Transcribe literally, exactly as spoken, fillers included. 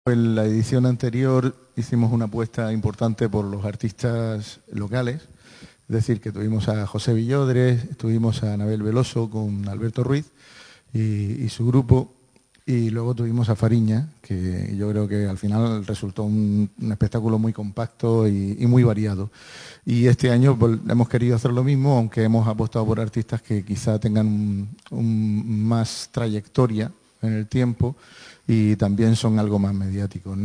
En la edición anterior hicimos una apuesta importante por los artistas locales, es decir, que tuvimos a José Villodres, tuvimos a Anabel Veloso con Alberto Ruiz y, y su grupo, y luego tuvimos a Fariña, que yo creo que al final resultó un, un espectáculo muy compacto y, y muy variado. Y este año pues, hemos querido hacer lo mismo, aunque hemos apostado por artistas que quizá tengan un, un más trayectoria en el tiempo y también son algo más mediáticos, ¿no?